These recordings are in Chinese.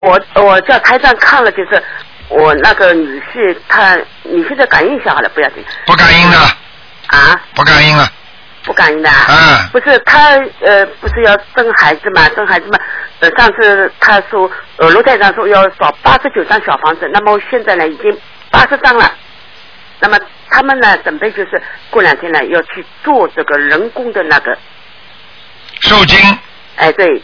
我叫台长看了，就是我那个女婿，你现在感应一下好了，不要紧。 不感应的。 啊？ 不感应了。 不感应的。 嗯。 不是他不是要生孩子嘛？上次他说卢台长说要找89张小房子，那么现在呢已经80张了。那么他们呢准备就是过2天呢要去做这个人工的那个受精。 哎，对。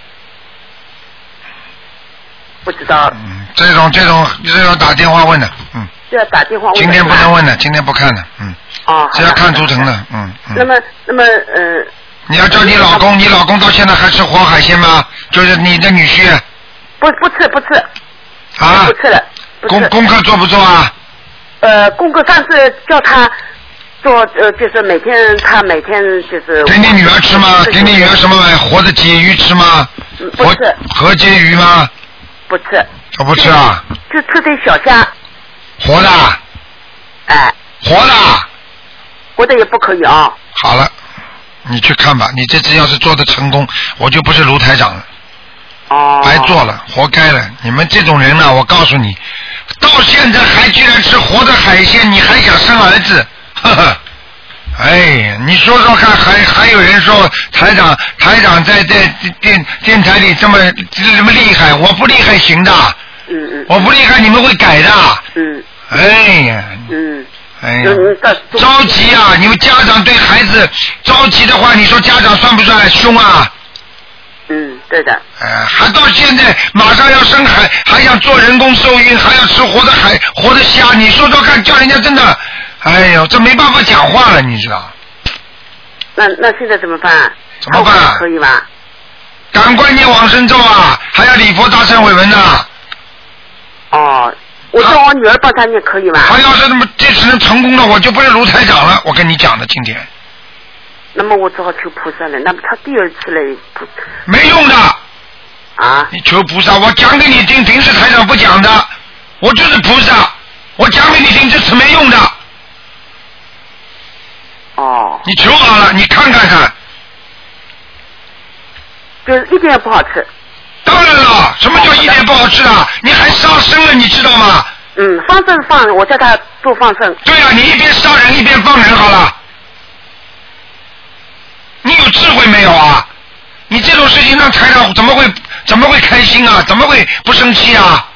不知道。 这种打电话问的， 就要打电话问的。 今天不能问的，今天不看的， 哦。 只要看图腾的， 那么你要叫你老公，你老公到现在还吃活海鲜吗？就是你的女婿。 不吃。 啊。 不吃了。 功课做不做啊？ 功课上次叫他做，就是每天就是。 给你女儿吃吗？给你女儿什么活的鲫鱼吃吗？ 不吃。 河鲫鱼吗？ 不吃。 我不吃啊。 就吃点小虾。 活的。 哎。 活的也不可以啊。 好了，你去看吧。你这次要是做的成功，我就不是卢台长了。 哦。 白做了，活该了。你们这种人呢，我告诉你，到现在还居然吃活的海鲜，你还想生儿子？呵呵。哎，你说说看，还有人说台长在电台里这么厉害，我不厉害行的。我不厉害，你们会改的。哎呀。哎呀，着急啊！你们家长对孩子着急的话，你说家长算不算凶啊？ 对的。 还到现在马上要生孩，还想做人工受孕，还要吃活的虾，你说说看，叫人家真的，哎呦，这没办法讲话了，你知道？ 那现在怎么办？ 怎么办？ 可以吧？ 赶快念往生咒啊，还要礼佛大忏悔文呢。 哦。我叫我女儿帮他念可以吗？ 他要是这次能成功了，我就不是卢台长了。我跟你讲的，今天。 那么我只好求菩萨了。那么他第2次嘞， 没用的。 啊？ 你求菩萨，我讲给你听，平时台长不讲的。我就是菩萨，我讲给你听，这次没用的。 哦。 你求好了，你看看。 就是一点也不好吃。 当然了，什么叫一点不好吃啊？你还杀生了，你知道吗？ 放生放，我叫他做放生。 对啊，你一边杀人一边放人好了。你有智慧没有啊？你这种事情让台长怎么会开心啊？怎么会不生气啊？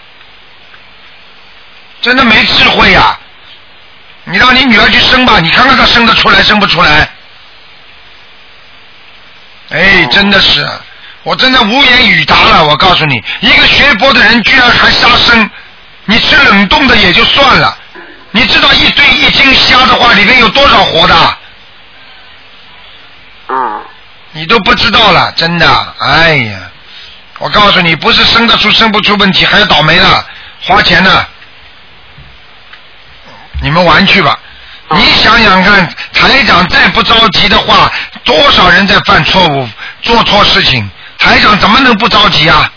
真的没智慧呀！你让你女儿去生吧，你看看她生得出来生不出来？哎，真的是。我真的无言以答了，我告诉你，一个学佛的人居然还杀生，你吃冷冻的也就算了，你知道一斤虾的话里面有多少活的？你都不知道了，真的，哎呀，我告诉你，不是生得出生不出问题，还要倒霉了，花钱呢。你们玩去吧。你想想看，台长再不着急的话，多少人在犯错误，做错事情。台长怎么能不着急啊？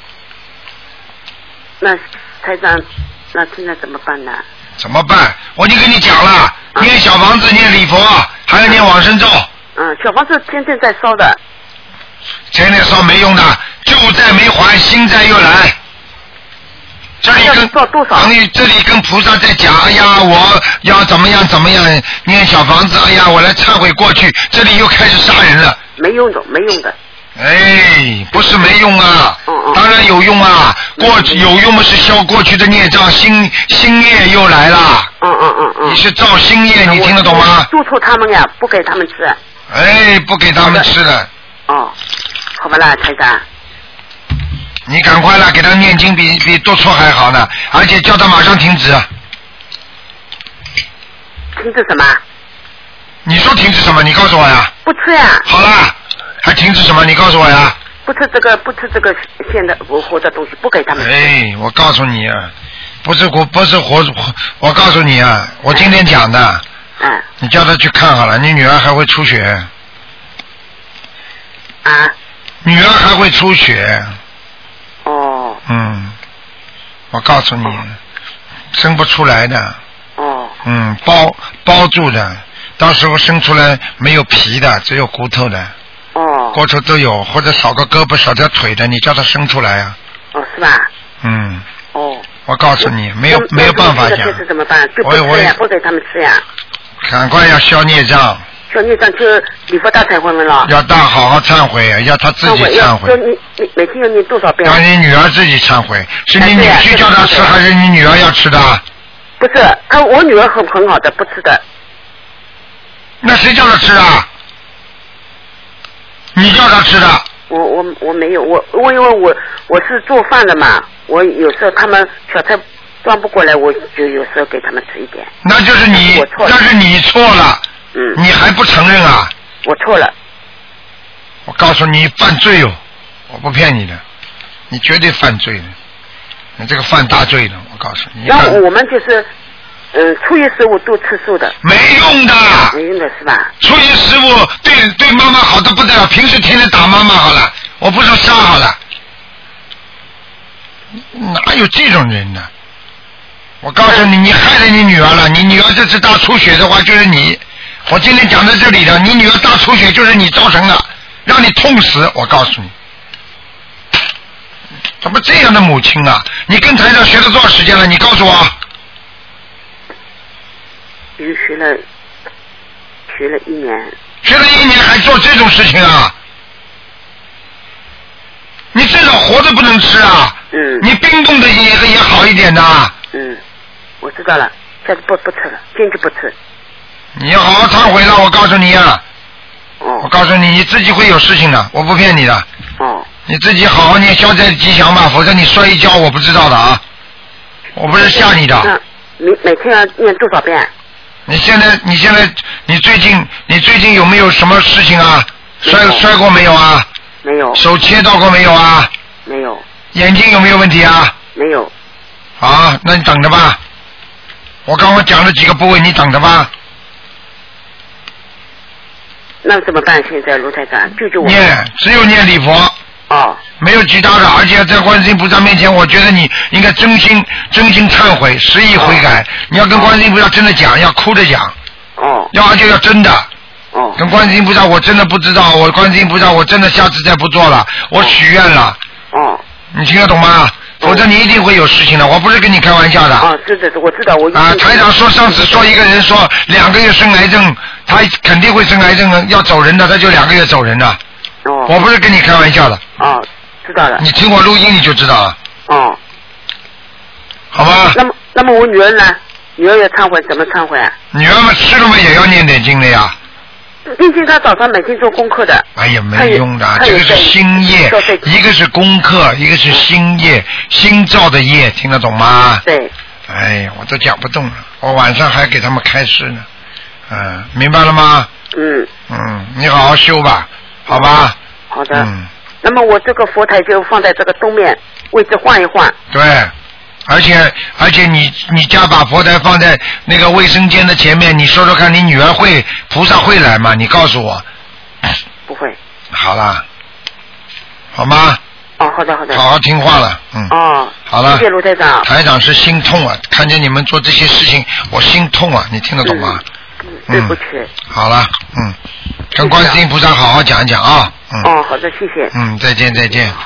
那台长，那现在怎么办呢？ 怎么办？我已经跟你讲了，念小房子，念礼佛，还要念往生咒。 小房子天天在烧的。 天天烧没用的，旧债没还，新债又来。这里跟菩萨在讲，哎呀，我要怎么样念小房子，哎呀，我来忏悔过去，这里又开始杀人了。 没用的。 哎，不是没用啊，当然有用啊。有用的是消过去的孽障，新业又来了。你是造新业，你听得懂吗？ 督促他们呀，不给他们吃。 哎，不给他们吃了。 好吧啦，台长。 你赶快了，给他念经比多错还好呢，而且叫他马上停止。 停止什么？ 你说停止什么？你告诉我呀。 不吃呀。 好了。还停止什么？你告诉我呀！ 不吃这个现在活的东西，不给他们吃。 哎，我告诉你啊，不是活，我告诉你啊，我今天讲的。你叫他去看好了，你女儿还会出血。女儿还会出血。我告诉你，生不出来的。包住的，到时候生出来没有皮的，只有骨头的。骨头都有，或者少个胳膊少条腿的，你叫他生出来啊？ 是吧？ 嗯。 哦。 我告诉你，没有办法讲。 这怎么办？就不吃呀，不给他们吃呀。 赶快要消孽障。 消孽障就礼佛大忏悔文了。 要好好忏悔，要他自己忏悔。 你每天要念多少遍？ 让你女儿自己忏悔，是你女婿叫她吃，还是你女儿要吃的？ 不是，我女儿很好的，不吃的。 那谁叫她吃啊？你叫她吃的。 我没有，因为我是做饭的嘛，我有时候他们小菜端不过来，我就有时候给他们吃一点。 那就是你，但是你错了。你还不承认啊？ 我错了。 我告诉你，犯罪哦，我不骗你的，你绝对犯罪的，你这个犯大罪的，我告诉你。 然后我们就是初一十五都吃素的。 没用的。 没用的是吧？ 初一十五对妈妈好的不得了，平时天天打妈妈好了，我不说杀好了，哪有这种人呢？我告诉你，你害了你女儿了，你女儿这次大出血的话就是你。我今天讲到这里的，你女儿大出血就是你造成的，让你痛死。我告诉你，怎么这样的母亲啊？你跟台长学了多少时间了？你告诉我。 学了1年。 学了1年还做这种事情啊？你至少活着不能吃啊！你冰冻的也好一点的。 我知道了，下次不吃了，坚决不吃。 你要好好忏悔了，我告诉你啊！我告诉你，你自己会有事情的，我不骗你的。你自己好好念消灾吉祥吧，否则你摔一跤我不知道的啊！我不是吓你的。 每天要念多少遍？你最近有没有什么事情啊？摔过没有啊？ 没有。 手切到过没有啊？ 没有。 眼睛有没有问题啊？ 没有。 好，那你等着吧。我刚刚讲了几个部位，你等着吧。 那怎么办？现在卢台长救救我！ 只有念礼佛。没有其他的，而且在观世音菩萨面前，我觉得你应该真心忏悔，实意悔改。你要跟观世音菩萨真的讲，要哭着讲。而且要真的。跟观世音菩萨，我真的不知道，我观世音菩萨，我真的下次再不做了，我许愿了。你听得懂吗？否则你一定会有事情的，我不是跟你开玩笑的。 是的，我知道。 台长说上次说一个人说2个月生癌症，他肯定会生癌症，要走人的，他就2个月走人的。我不是跟你开玩笑的。 知道了。 你听我录音你就知道了。好吧。 那么我女儿呢？女儿要忏悔，怎么忏悔啊？ 女儿嘛吃了嘛也要念点经的呀。 毕竟她早上每天做功课的。 哎呀，没用的，这个是心业，一个是功课，一个是心业，心造的业，听得懂吗？ 对。 哎呀，我都讲不动了，我晚上还给他们开示呢。明白了吗？你好好修吧，好吧？ 好的。那么我这个佛台就放在这个东面位置换一换。对。 而且你家把佛台放在那个卫生间的前面，你说说看，你女儿菩萨会来吗？你告诉我。 不会。 好了，好吗？ 好的。 好好听话了，好了。 谢谢卢台长。 台长是心痛啊，看见你们做这些事情，我心痛啊，你听得懂吗？ 对不起。 好了，跟观世音菩萨好好讲一讲啊。 好的，谢谢。 再见。